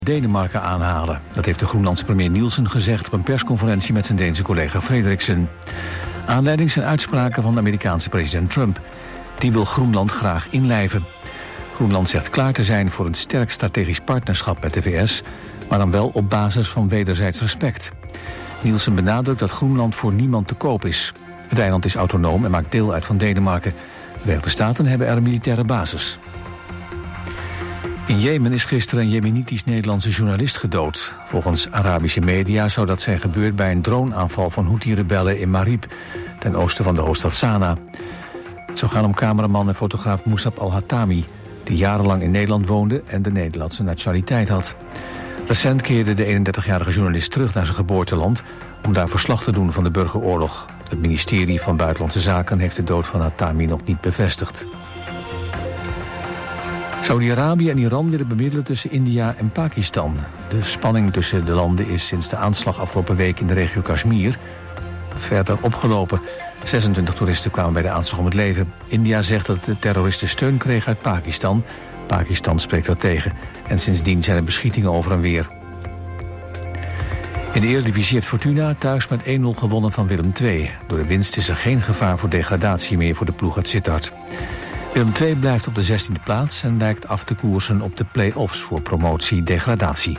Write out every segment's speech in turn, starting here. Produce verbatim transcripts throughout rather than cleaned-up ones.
Denemarken aanhalen. Dat heeft de Groenlandse premier Nielsen gezegd op een persconferentie met zijn Deense collega Frederiksen. Aanleiding zijn uitspraken van de Amerikaanse president Trump. Die wil Groenland graag inlijven. Groenland zegt klaar te zijn voor een sterk strategisch partnerschap met de V S, maar dan wel op basis van wederzijds respect. Nielsen benadrukt dat Groenland voor niemand te koop is. Het eiland is autonoom en maakt deel uit van Denemarken. De Verenigde Staten hebben er een militaire basis. In Jemen is gisteren een Jemenitisch-Nederlandse journalist gedood. Volgens Arabische media zou dat zijn gebeurd bij een droneaanval van Houthi-rebellen in Marib, ten oosten van de hoofdstad Sanaa. Het zou gaan om cameraman en fotograaf Moussab al-Hatami, die jarenlang in Nederland woonde en de Nederlandse nationaliteit had. Recent keerde de eenendertigjarige journalist terug naar zijn geboorteland om daar verslag te doen van de burgeroorlog. Het ministerie van Buitenlandse Zaken heeft de dood van Hatami nog niet bevestigd. Saudi-Arabië en Iran willen bemiddelen tussen India en Pakistan. De spanning tussen de landen is sinds de aanslag afgelopen week in de regio Kashmir verder opgelopen. zesentwintig toeristen kwamen bij de aanslag om het leven. India zegt dat de terroristen steun kregen uit Pakistan. Pakistan spreekt dat tegen. En sindsdien zijn er beschietingen over en weer. In de Eredivisie heeft Fortuna thuis met één nul gewonnen van Willem twee. Door de winst is er geen gevaar voor degradatie meer voor de ploeg uit Sittard. Willem twee blijft op de zestiende plaats en lijkt af te koersen op de play-offs voor promotie-degradatie.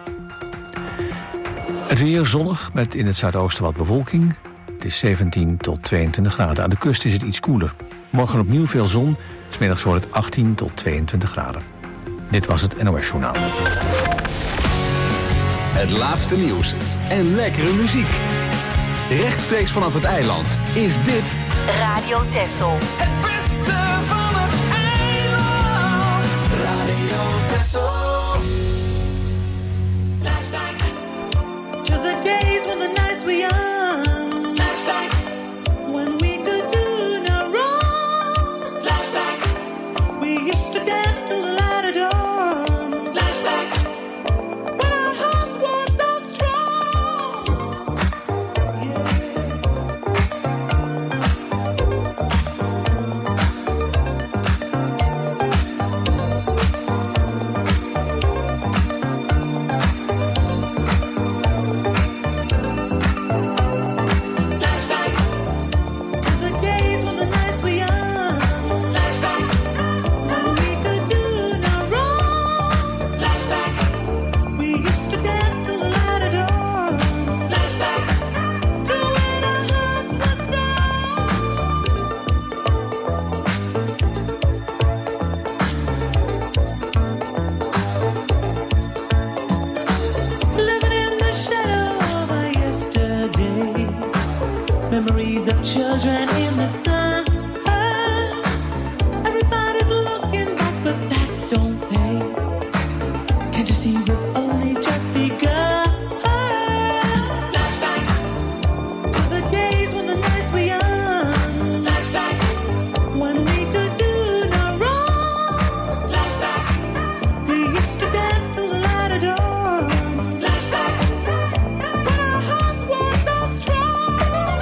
Het weer zonnig met in het zuidoosten wat bewolking. Het is zeventien tot tweeëntwintig graden. Aan de kust is het iets koeler. Morgen opnieuw veel zon. 's middags wordt het achttien tot tweeëntwintig graden. Dit was het N O S Journaal. Het laatste nieuws en lekkere muziek. Rechtstreeks vanaf het eiland is dit Radio Texel. Het beste van het eiland. Radio Texel. Flashback to the days when the nights were young. Flashback when we could do no wrong. Flashback we used to dance till the light of dawn. Flashback when our hearts were so strong. Yeah. Memories of children in the sun. Everybody's looking back, but that don't pay. Can't you see we've only just begun? Flashback to the days when the nights were young. Flashback when we could do no wrong. Flashback we used to dance till the light of dawn. Flashback when our hearts were so strong.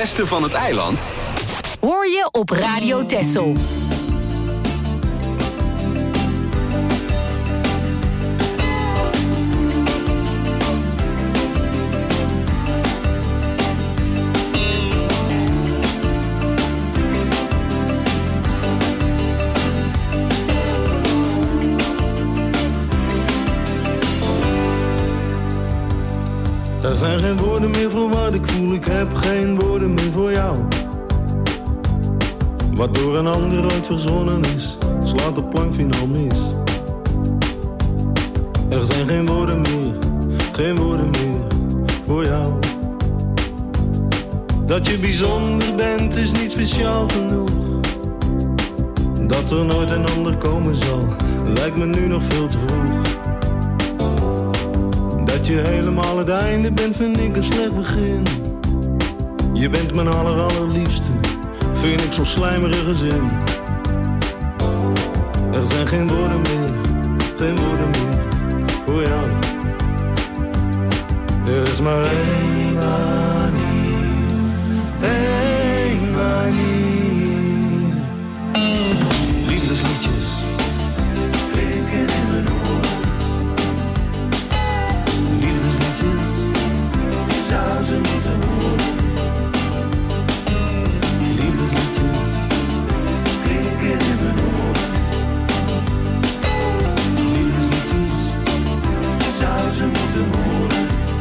beste van het eiland hoor je op Radio Texel. Er zijn geen woorden meer voor wat ik voel, ik heb geen woorden meer voor jou. Wat door een ander ooit verzonnen is, slaat de plankfinaal mis. Er zijn geen woorden meer, geen woorden meer voor jou. Dat je bijzonder bent is niet speciaal genoeg. Dat er nooit een ander komen zal, lijkt me nu nog veel te vroeg. Dat je helemaal het einde bent, vind ik een slecht begin. Je bent mijn aller allerliefste, vind ik zo'n slijmerige zin. Er zijn geen woorden meer, geen woorden meer voor jou. Er is maar één manier, één manier. Liefdesliedjes klinken in mijn oren. Zou ze moeten horen. Liefdesliedjes klinken in mijn oren. Liefdesliedjes zou ze moeten horen.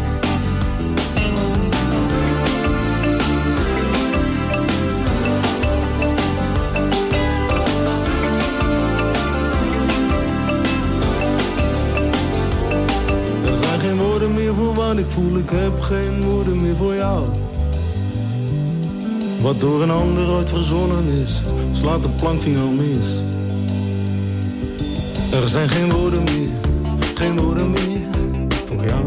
Er zijn geen woorden meer voor wat ik voel, ik heb geen woorden meer voor jou. Wat door een ander ooit verzonnen is, slaat de plankvinger mis. Er zijn geen woorden meer, geen woorden meer voor jou.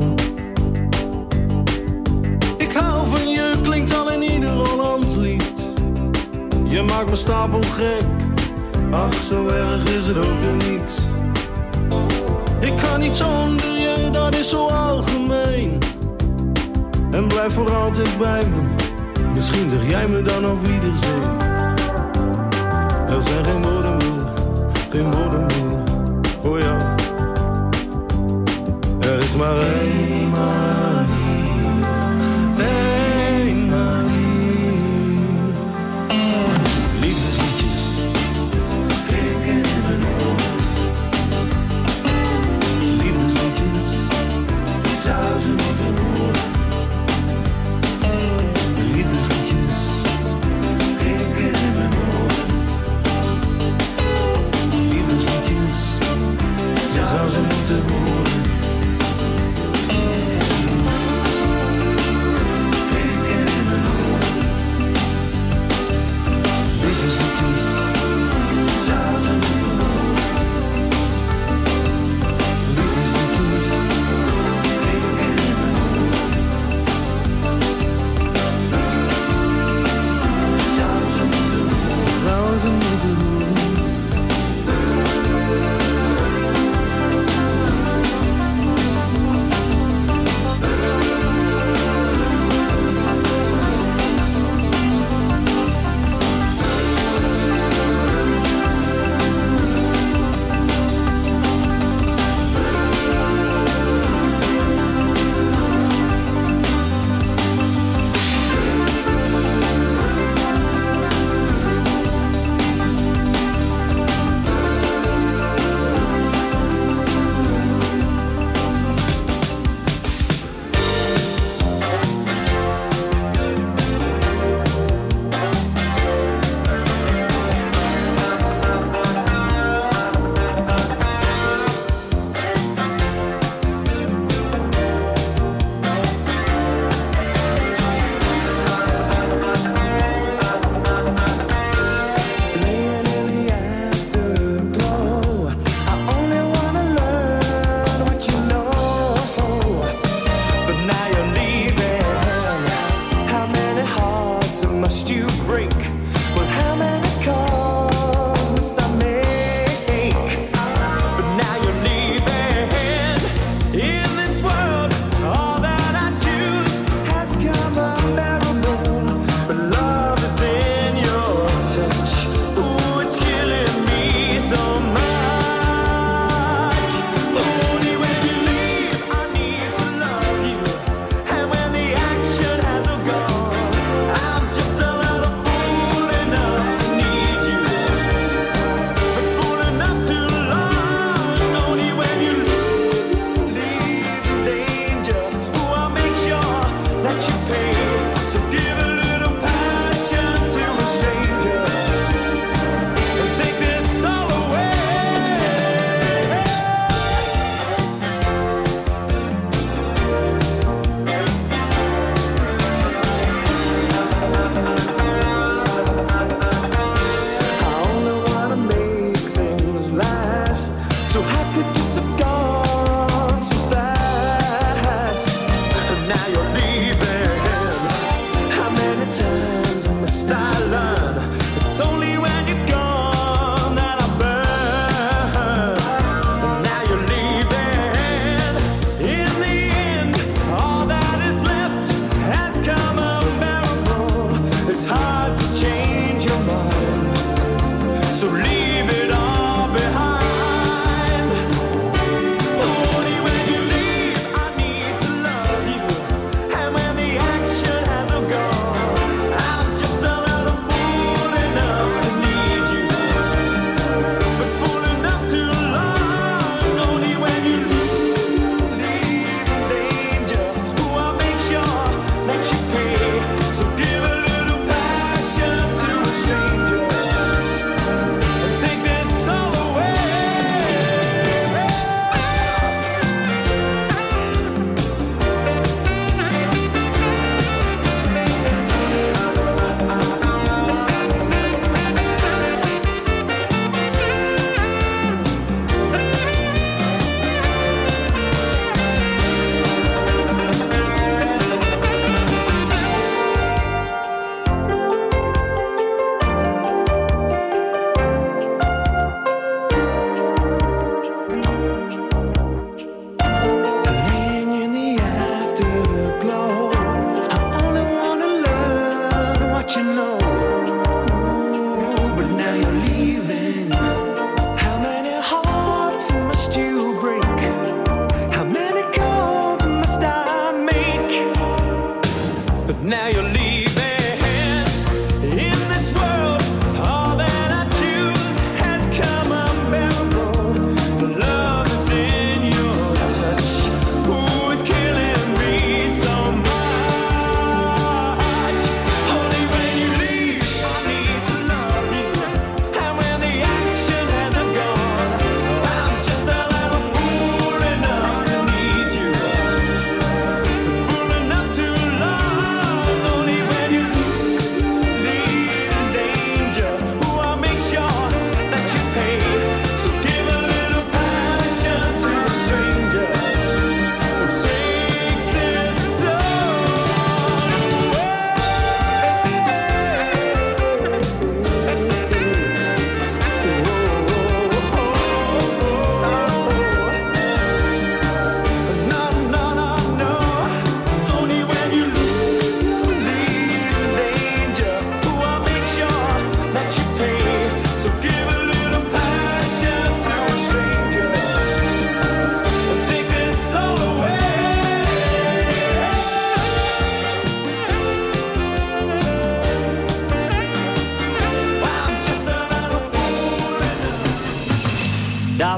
Ik hou van je, klinkt al in ieder Hollands lied. Je maakt me stapel gek, ach zo erg is het ook weer niet. Ik kan niet zonder je, dat is zo algemeen. En blijf voor altijd bij me. Misschien zeg jij me dan auf Wiedersehen. Er zijn geen woorden meer, geen woorden meer voor jou. Er is maar één manier, één manier. Liefdesliedjes klinken in mijn oren. Liefdesliedjes zou ze moeten horen. Liefdesliedjes klinken in mijn oren. Liefdesliedjes zou ze moeten horen. Klinken in mijn oren. Liefdesliedjes zou ze moeten horen. Liefdesliedjes klinken in mijn oren. Zou ze moeten horen. Zou ze moeten horen.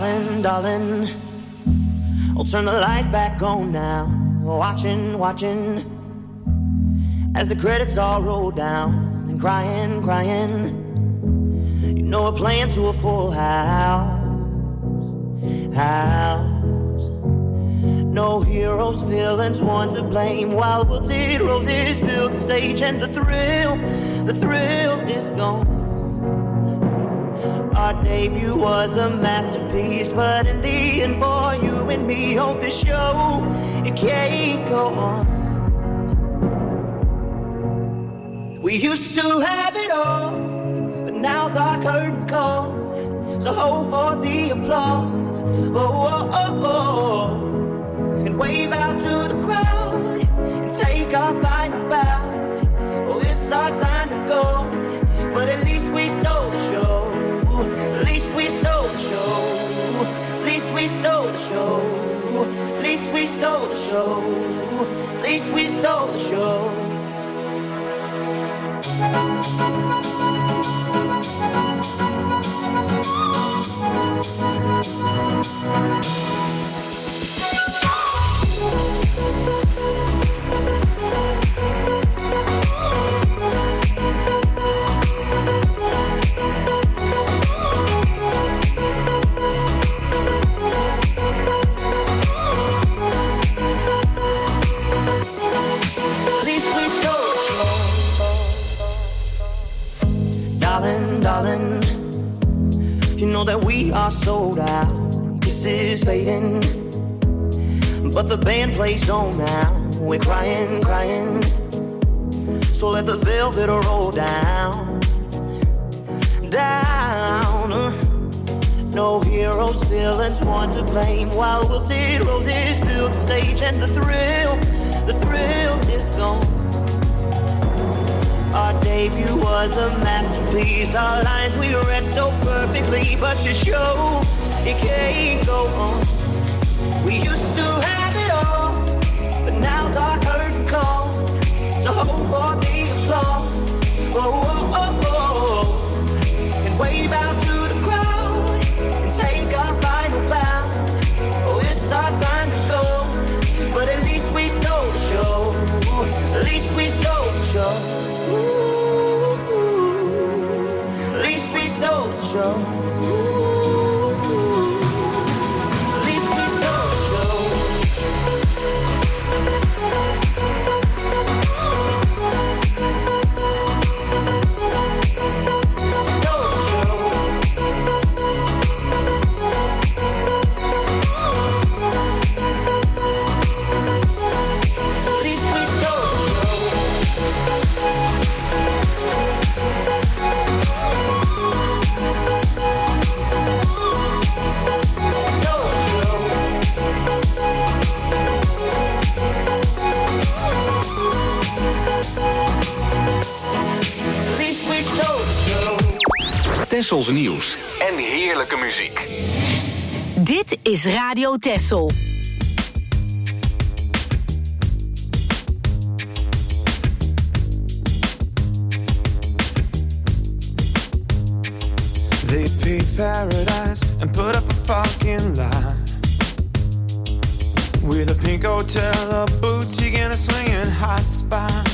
Darling, darling, I'll turn the lights back on now. Watching, watching, as the credits all roll down. And crying, crying, you know we're playing to a full house. House. No heroes, villains, one to blame. While wilted roses fill the stage, and the thrill, the thrill is gone. Our debut was a masterpiece, but in the end, for you and me on this show, it can't go on. We used to have it all, but now's our curtain call. So hold for the applause, oh, oh, oh, oh. And wave out to the crowd and take our final bow. Oh, it's our time to go, but at least we stole the show. At least we stole the show. At least we stole the show. At least we stole the show. At least we stole the show. Darling, you know that we are sold out. This is fading, but the band plays on now. We're crying, crying, so let the velvet roll down, down. No heroes, villains, one to blame. While wilted roses fill the stage, and the thrill, the thrill is gone. Our debut was a masterpiece. Our lines we read so perfectly, but the show, it can't go on. We used to have it all, but now's our curtain call. So hold for the applause, oh, oh, oh, oh. And wave out to the crowd and take our final bow. Oh, it's our time to go, but at least we stole the show. At least we stole the show. Ooh, at least we stole the show. Ooh, at least we stole the show. Stole the show. At least we stole the show. Tessels nieuws en heerlijke muziek. Dit is Radio Tessel. They paved paradise and put up a parking lot with a pink hotel, a boutique, and a swinging hot spot.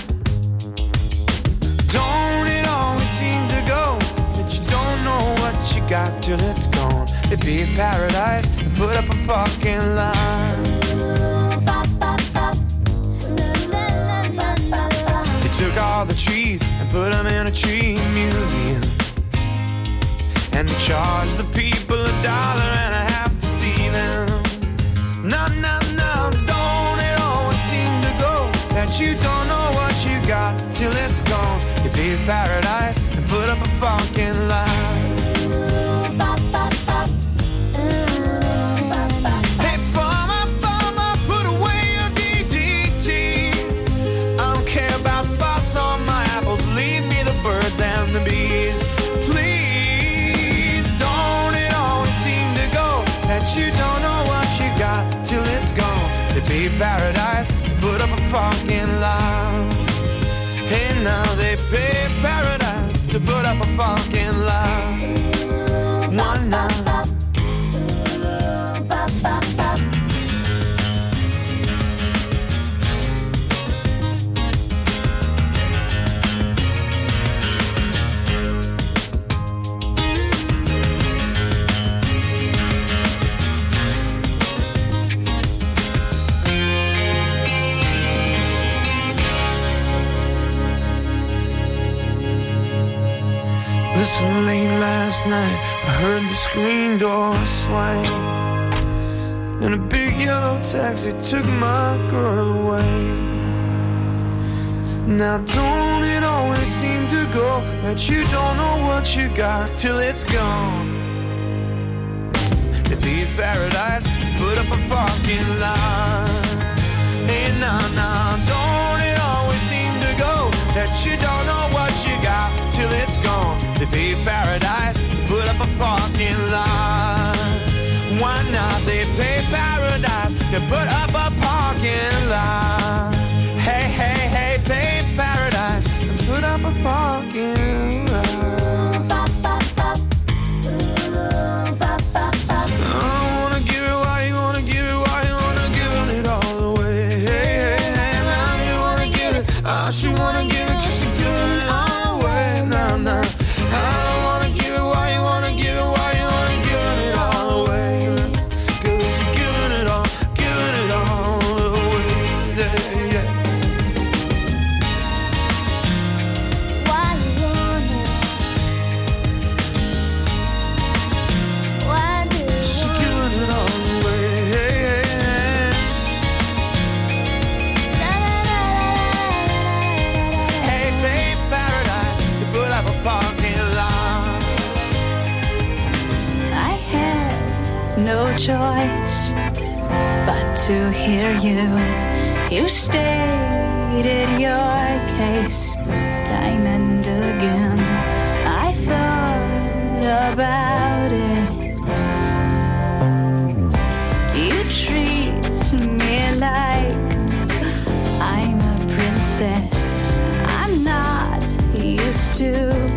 Don't it always seem to go that you don't know what you got till it's gone? They paved paradise and put up a parking lot. They took all the trees and put them in a tree museum, and they charge the people a dollar and a half to see them. No, no, no, don't it always seem to go that you don't know what you got till it's gone? You paved paradise and put up a parking lot. Hey, farmer, farmer, put away your D D T. I don't care about spots on my apples, leave me the birds and the bees. You don't know what you got till it's gone. They paved paradise, put up a parking lot. Hey, now they paved paradise to put up a parking lot. One night, So late last night, I heard the screen door swing, and a big yellow taxi took my girl away. Now don't it always seem to go that you don't know what you got till it's gone? To leave paradise, put up a parking lot. Hey, nah, nah, don't it always seem to go that you don't know what you got till it's gone? To leave paradise, put up a parking lot. Why not? They pay paradise to put up a parking lot. Hey, hey, hey, pay paradise and put up a parking lot. She wanna give it 'cause she give it all away. Nah, nah. I don't wanna give it. Why you wanna give it? Why you wanna give it all away? 'Cause you're giving it all, giving it all away. Yeah, yeah. Why you wanna? Why do you She's giving it all away. Hey, hey, hey. Hey, babe, paradise, you put up a parking lot. I had no choice but to hear you. You stated your case time and again. I thought about it. You treat me like I'm a princess. I'm not used to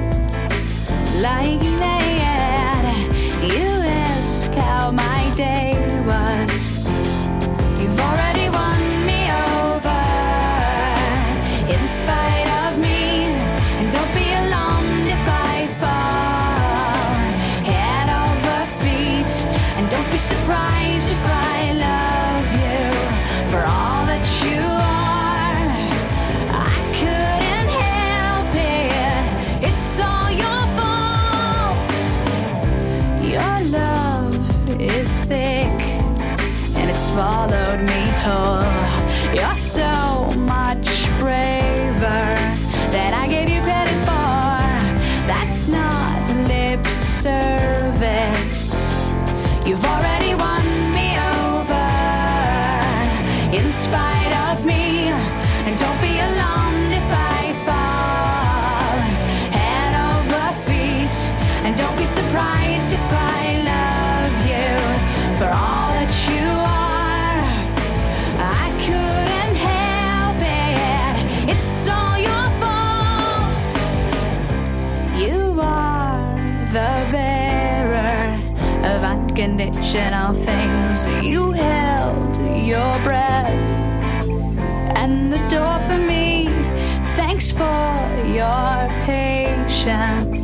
like that. You ask how my day was. You've already won me over in spite of me. And don't be alarmed if I fall head over feet. And don't be surprised if I love you for all that you are. I couldn't help it. It's all your fault. Your love is thick and it's swallowed me whole. You're so much braver than I gave you credit for. That's not lip service. You've already won me over in spite of me. And don't be alarmed if I fall head over feet. And don't be surprised if I love you for all that you are. I couldn't help it. It's all your fault. You are the bearer of unconditional things. You held your breath and the door for me. Thanks for your patience.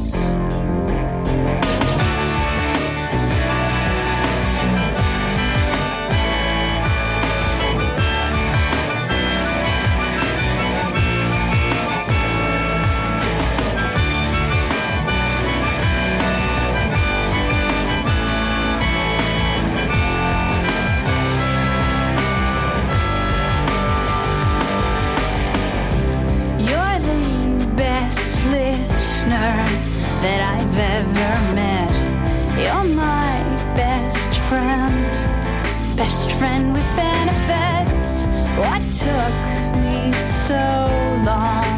You're the best listener that I've ever met. You're my best friend, best friend with benefits. What took me so long?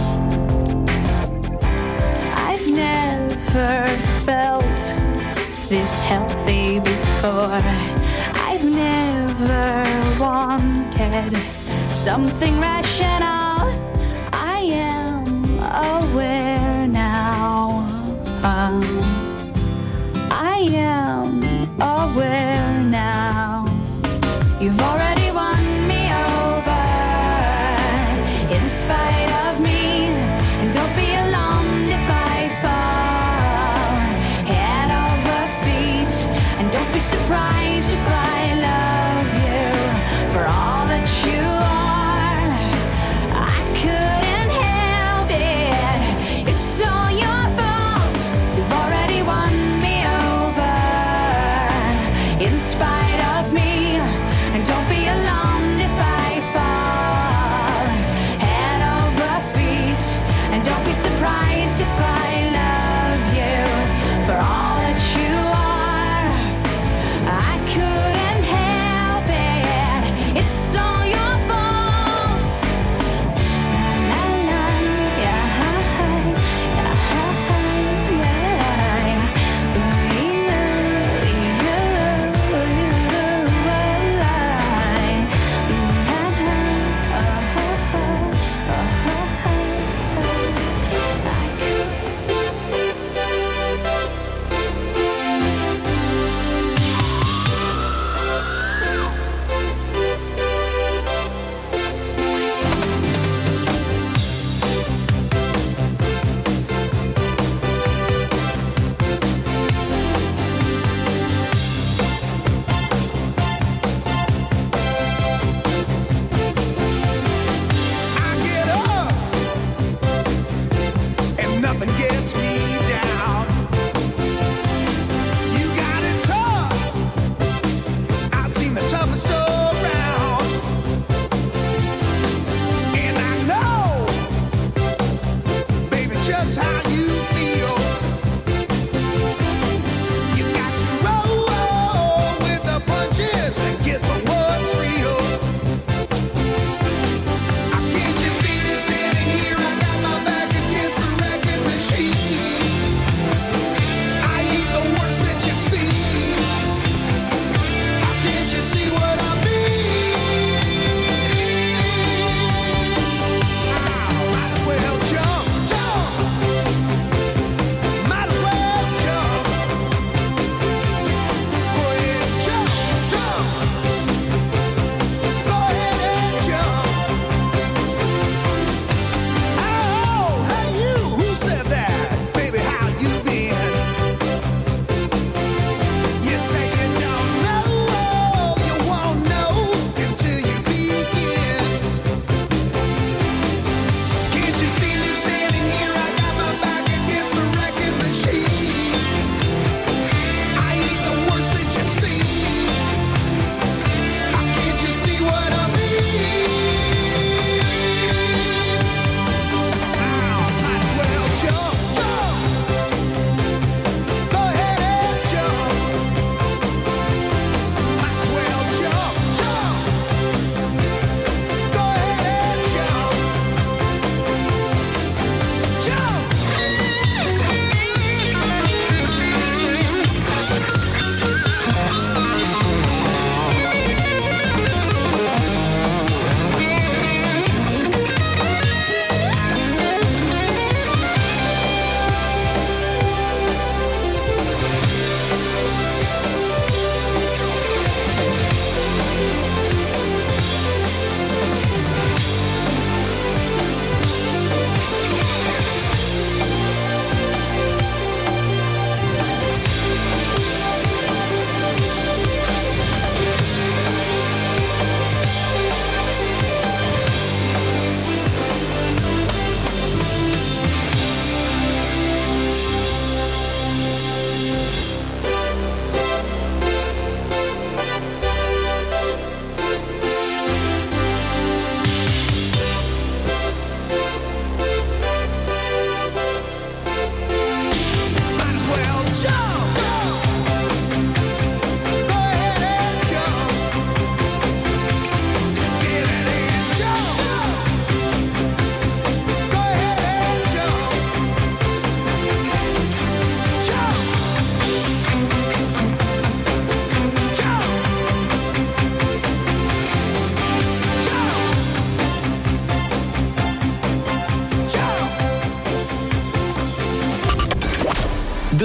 I've never felt this healthy before. I've never wanted something rational. I am aware now. Um, I am aware now. You've already won me over in spite of me. And don't be alarmed if I fall head over feet. And don't be surprised if I love you for all that you are. I couldn't help it. It's all your fault.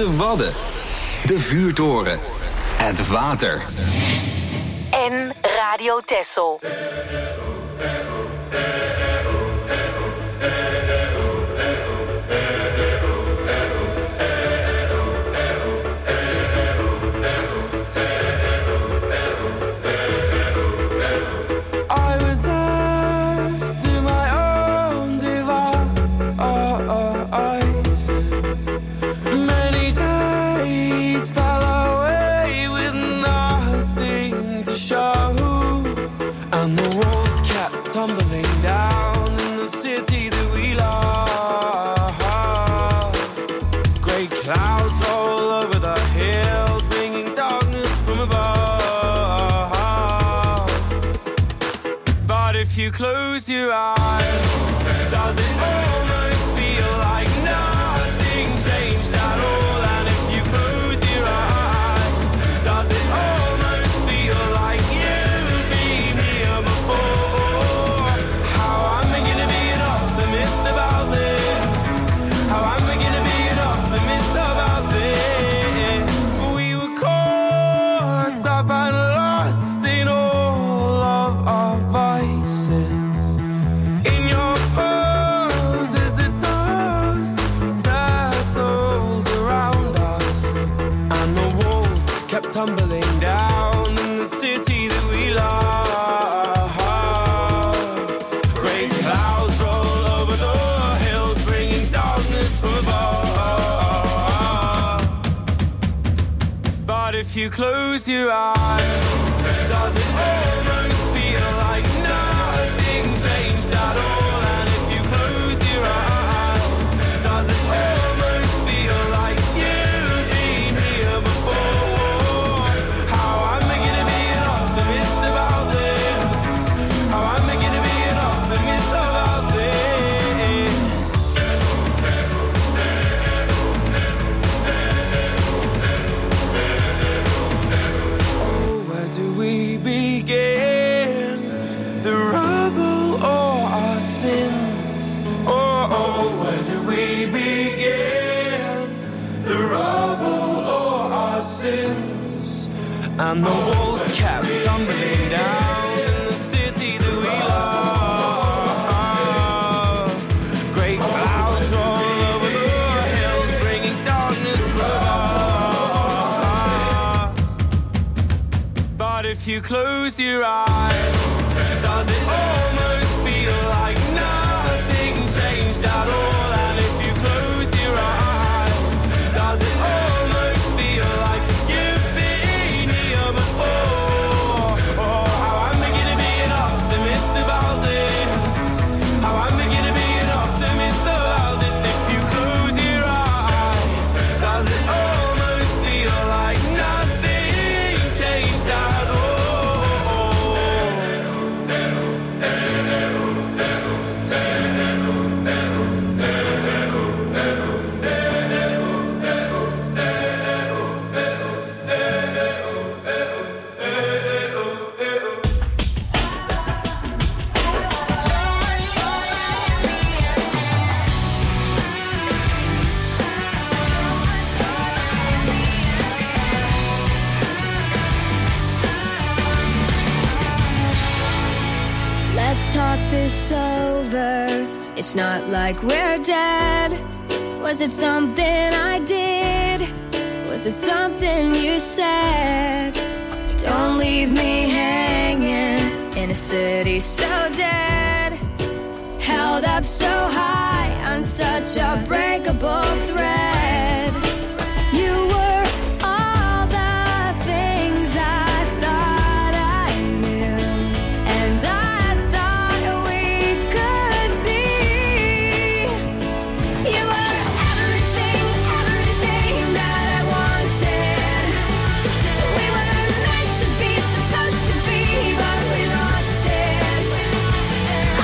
De Wadden. De Vuurtoren. Het water. En Radio Texel. Tumbling down in the city that we love. Great clouds all over the hills, bringing darkness from above. But if you close your eyes, does it almost feel like nothing changed at all? And if you close your eyes, does it almost feel like you've been here before? About this, how am I gonna be an optimist about this? We were caught up and lost in all of our vices. In your poses, the dust settled around us, and the walls kept tumbling down in the city that we love. Great clouds roll over the hills, bringing darkness from above. But if you close your eyes, does it almost feel like nothing changed at all? And if you close your eyes, does it almost feel like you've been here before? How am I gonna be an optimist about this? How am I gonna be an optimist about this? Do we begin? The rubble or our sins? Oh, oh, where do we begin? The rubble or our sins? And the walls kept tumbling down in the city that we love. Great clouds roll over the hills, bringing darkness from above. But if you close your eyes, does it almost feel like nothing changed at all? And if you close your eyes, does it almost feel like you've been here before? Oh, how am I gonna be an optimist about this? How am I gonna be an optimist about this? If you close your eyes, does it almost feel like nothing changed at all? Let's talk this over. It's not like we're dead. Was it something I did? Was it something you said? Don't leave me hanging in a city so dead, held up so high on such a breakable thread. You were all the things I thought I knew, and I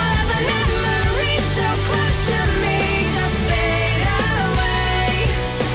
Away.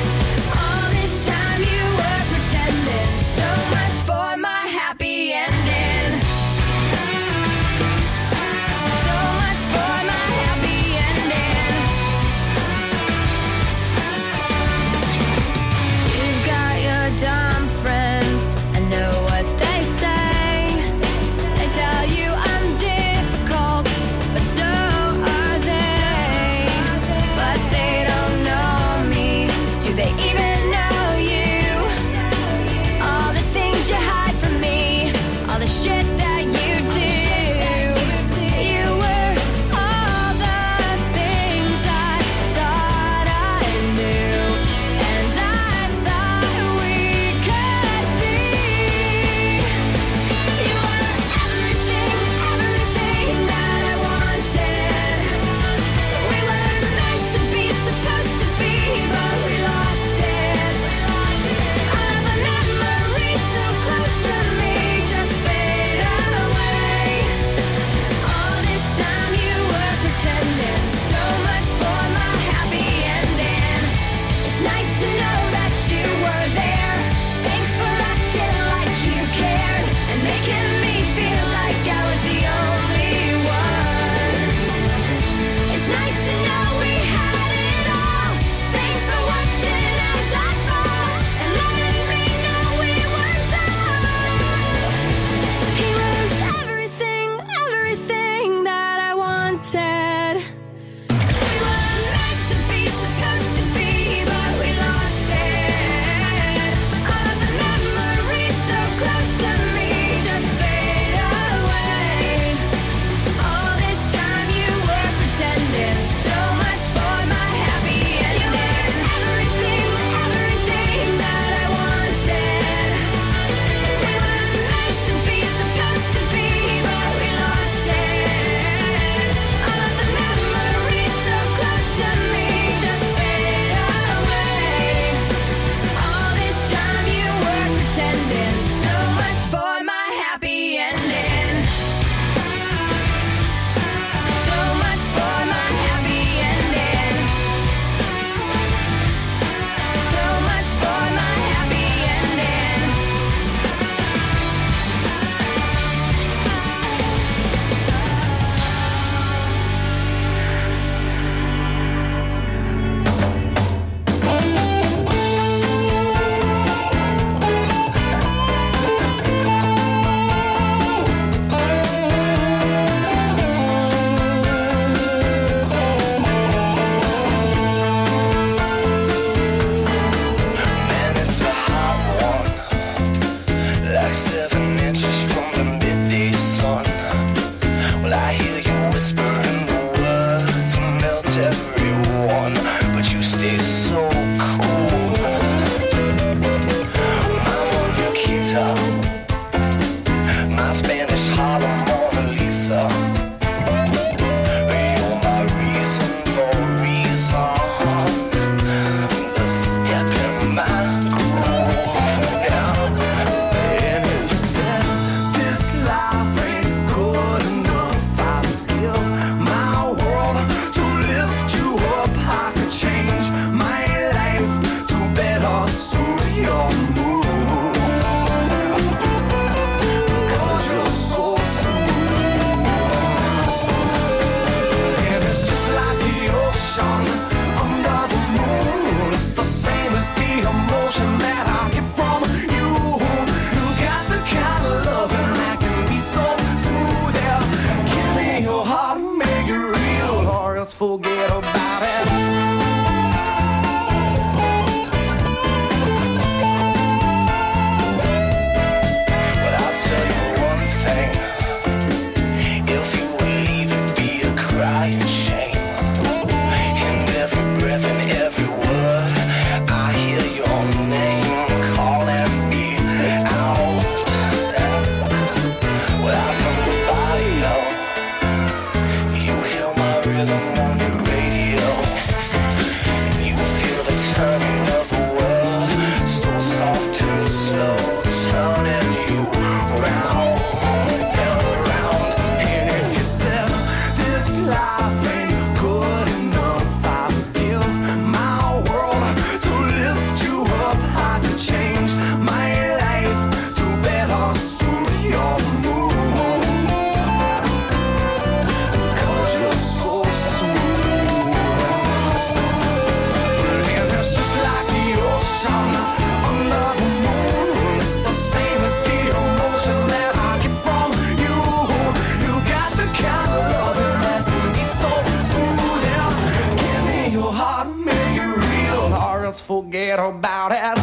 about it.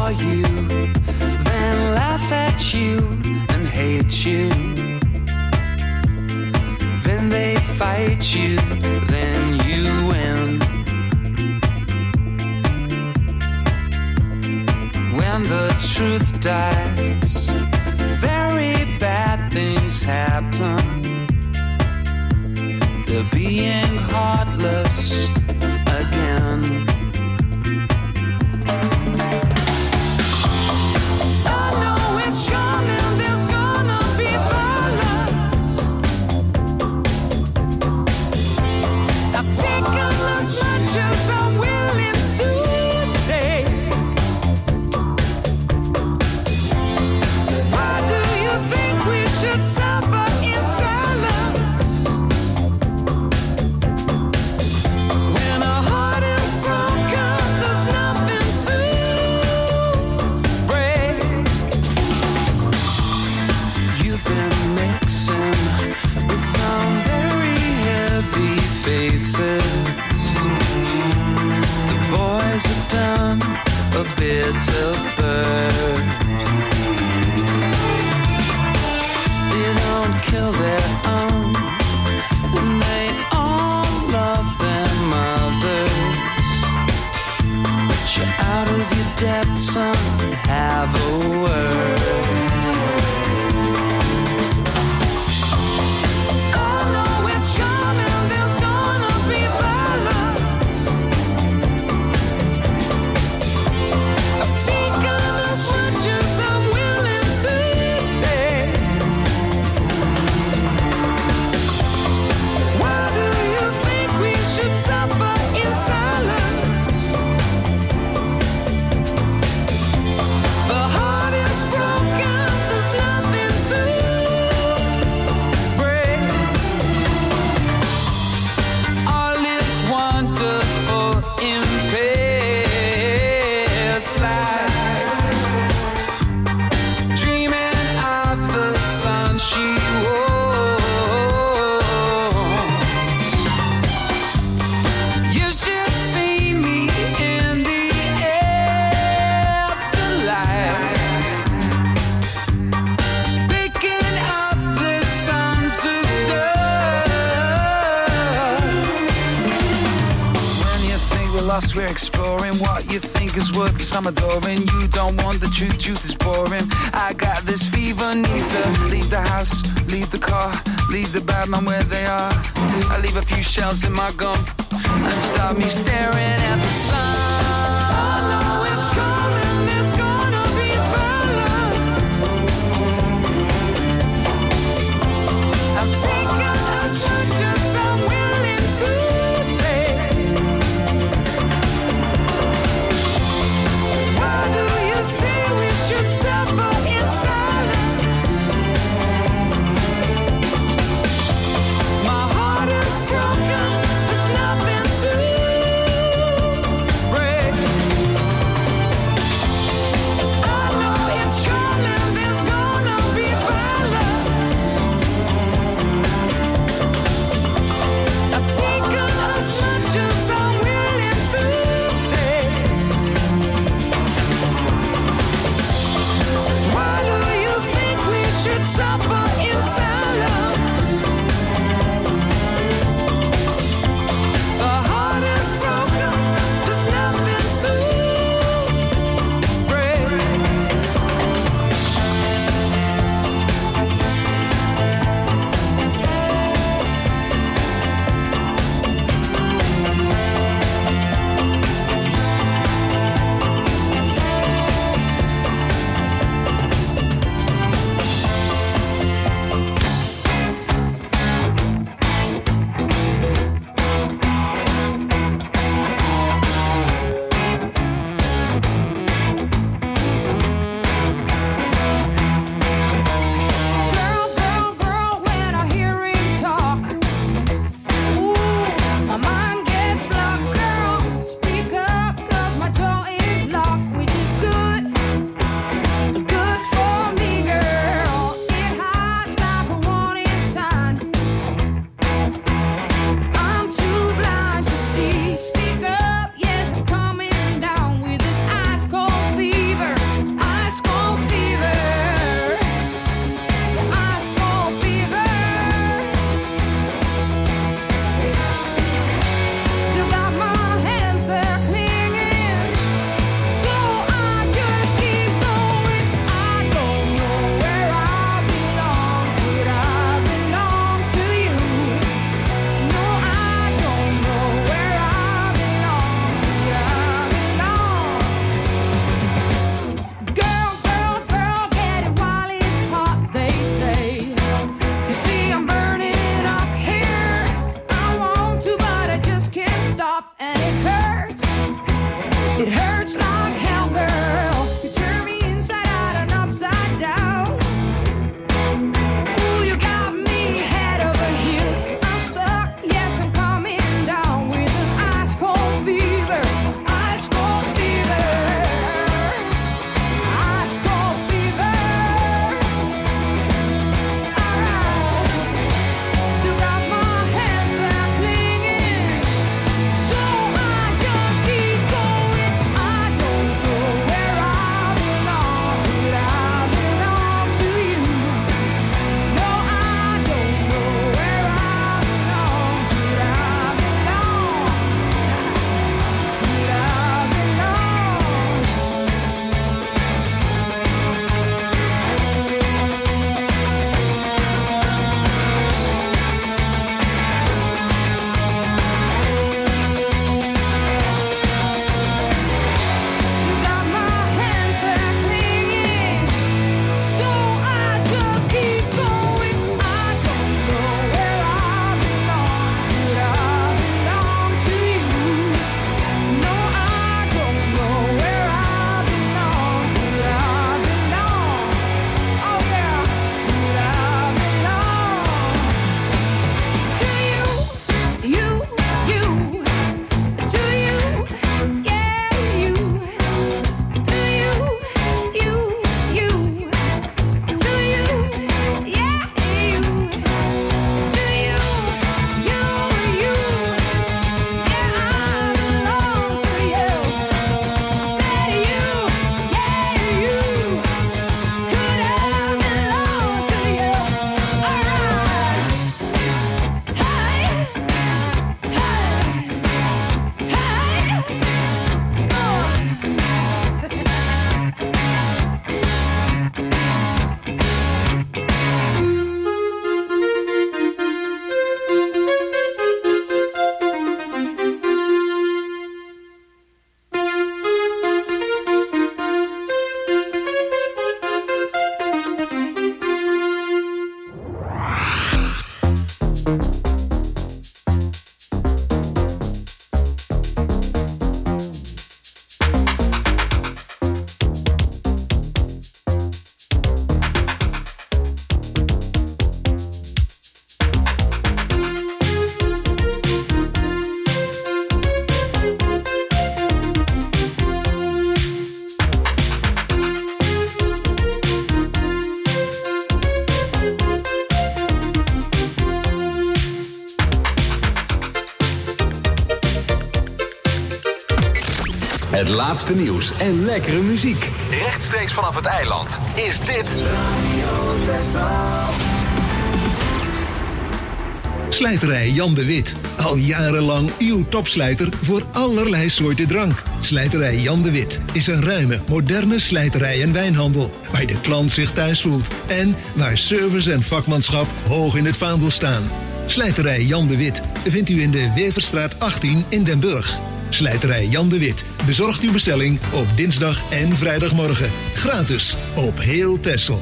for you, then laugh at you and hate you. Then they fight you, then you win. When the truth dies, very bad things happen. They're being heartless again. Of bird. They don't kill their own, and they all love their mothers. But you're out of your depth, son, have a word. We're exploring what you think is worth some adoring. You don't want the truth, truth is boring. I got this fever, need to leave the house, leave the car, leave the bad man where they are. I leave a few shells in my gum and start me staring at the sun. I know it's coming, it's gonna be violence. I'm taking as much as I'm willing to. Should suffer in silence. My heart is broken, there's nothing to break. Het laatste nieuws en lekkere muziek. Rechtstreeks vanaf het eiland is dit... Slijterij Jan de Wit. Al jarenlang uw topslijter voor allerlei soorten drank. Slijterij Jan de Wit is een ruime, moderne slijterij en wijnhandel. Waar de klant zich thuis voelt. En waar service en vakmanschap hoog in het vaandel staan. Slijterij Jan de Wit vindt u in de Weverstraat achttien in Den Burg. Slijterij Jan de Wit bezorgt uw bestelling op dinsdag en vrijdagmorgen. Gratis op heel Texel.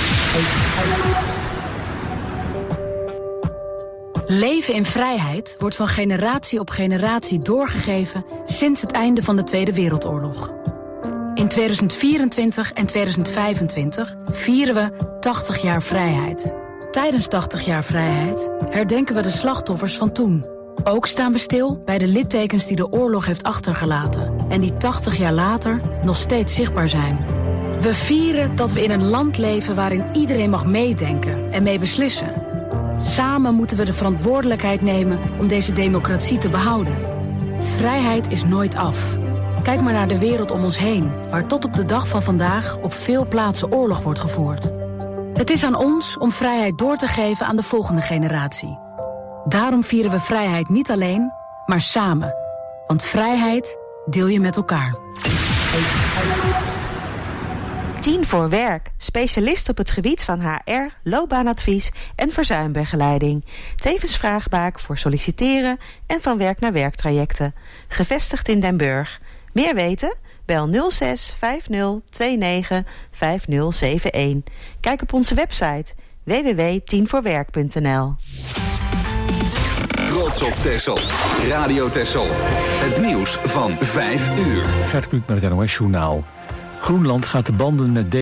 Leven in vrijheid wordt van generatie op generatie doorgegeven sinds het einde van de Tweede Wereldoorlog. In tweeduizend vierentwintig en tweeduizend vijfentwintig vieren we tachtig jaar vrijheid. Tijdens tachtig jaar vrijheid herdenken we de slachtoffers van toen. Ook staan we stil bij de littekens die de oorlog heeft achtergelaten en die tachtig jaar later nog steeds zichtbaar zijn. We vieren dat we in een land leven waarin iedereen mag meedenken en mee beslissen. Samen moeten we de verantwoordelijkheid nemen om deze democratie te behouden. Vrijheid is nooit af. Kijk maar naar de wereld om ons heen, waar tot op de dag van vandaag op veel plaatsen oorlog wordt gevoerd. Het is aan ons om vrijheid door te geven aan de volgende generatie. Daarom vieren we vrijheid niet alleen, maar samen. Want vrijheid deel je met elkaar. Tien voor Werk, specialist op het gebied van H R, loopbaanadvies en verzuimbegeleiding. Tevens vraagbaak voor solliciteren en van werk naar werktrajecten. Gevestigd in Den Burg. Meer weten? Bel nul zes vijf nul twee negen vijf nul zeven een. Kijk op onze website w w w punt tien voor werk punt n l. Trots op Texel. Radio Texel. Het nieuws van vijf uur. Gert Kluk met het N O S Journaal. Groenland gaat de banden met